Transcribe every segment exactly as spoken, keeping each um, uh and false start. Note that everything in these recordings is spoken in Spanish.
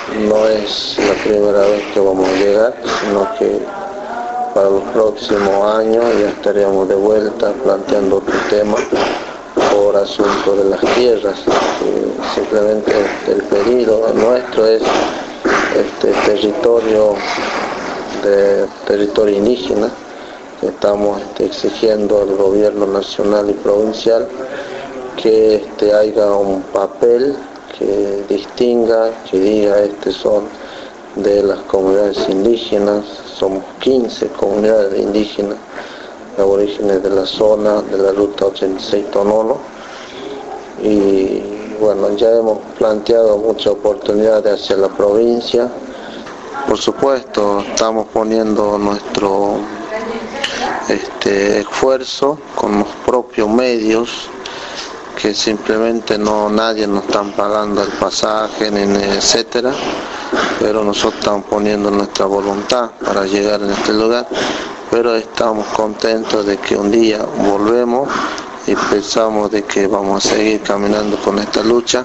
no es la primera vez que vamos a llegar, sino que para los próximos años ya estaríamos de vuelta planteando otro tema por asunto de las tierras. Que simplemente el pedido nuestro es este territorio de territorio indígena, que estamos este, exigiendo al gobierno nacional y provincial que este, haya un papel que distinga, que diga este son de las comunidades indígenas. Somos quince comunidades indígenas aborígenes de la zona de la ruta ochenta y seis Tonono, y bueno, ya hemos planteado muchas oportunidades hacia la provincia. Por supuesto, estamos poniendo nuestro este, esfuerzo con los propios medios, que simplemente no nadie nos está pagando el pasaje, ni etcétera, pero nosotros estamos poniendo nuestra voluntad para llegar a este lugar, pero estamos contentos de que un día volvemos y pensamos de que vamos a seguir caminando con esta lucha,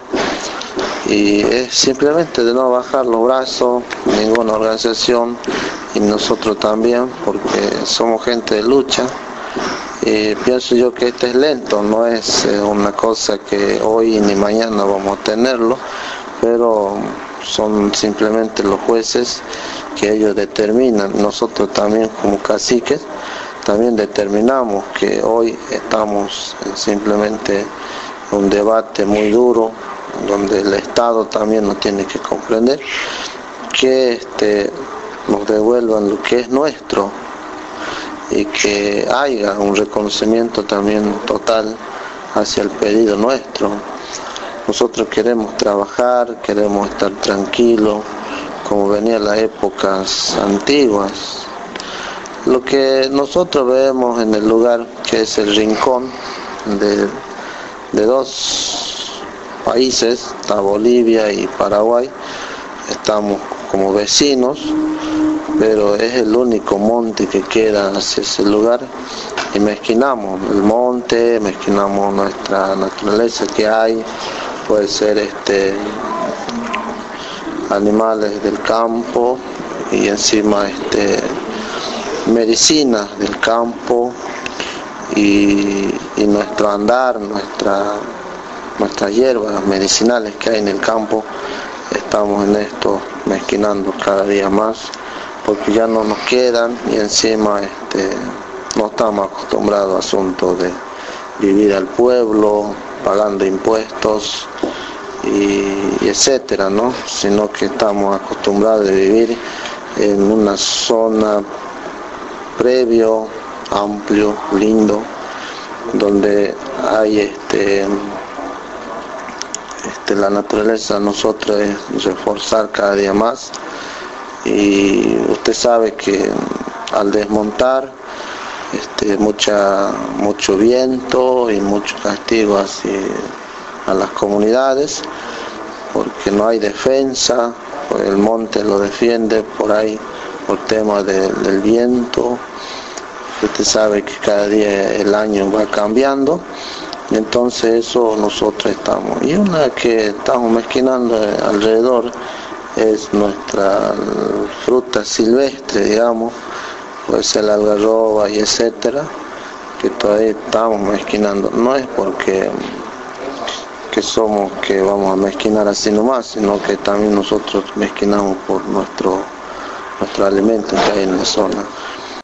y es simplemente de no bajar los brazos, ninguna organización, y nosotros también, porque somos gente de lucha. Y pienso yo que este es lento, no es eh, una cosa que hoy ni mañana vamos a tenerlo, pero son simplemente los jueces que ellos determinan. Nosotros también como caciques también determinamos que hoy estamos simplemente en un debate muy duro, donde el Estado también nos tiene que comprender, que este, nos devuelvan lo que es nuestro, y que haya un reconocimiento también total hacia el pedido nuestro. Nosotros queremos trabajar, queremos estar tranquilos, como venía en las épocas antiguas. Lo que nosotros vemos en el lugar que es el rincón de, de dos países, está Bolivia y Paraguay, estamos como vecinos, pero es el único monte que queda hacia ese lugar, y mezquinamos el monte, mezquinamos nuestra naturaleza que hay, puede ser este animales del campo, y encima este medicinas del campo, y, y nuestro andar, nuestra nuestras hierbas medicinales que hay en el campo, estamos en esto mezquinando cada día más, porque ya no nos quedan, y encima este, no estamos acostumbrados a asuntos de vivir al pueblo, pagando impuestos y, y etcétera, ¿no? Sino que estamos acostumbrados a vivir en una zona previo, amplio, lindo, donde hay este, este la naturaleza. Nosotros es reforzar cada día más. Y usted sabe que al desmontar este, mucha, mucho viento y mucho castigo así a las comunidades, porque no hay defensa, pues el monte lo defiende por ahí por tema de, del viento. Usted sabe que cada día el año va cambiando, y entonces eso nosotros estamos. Y una que estamos mezquinando alrededor es nuestra fruta silvestre, digamos, puede ser la algarroba y etcétera, que todavía estamos mezquinando. No es porque que somos que vamos a mezquinar así nomás, sino que también nosotros mezquinamos por nuestro nuestro alimento que hay en la zona.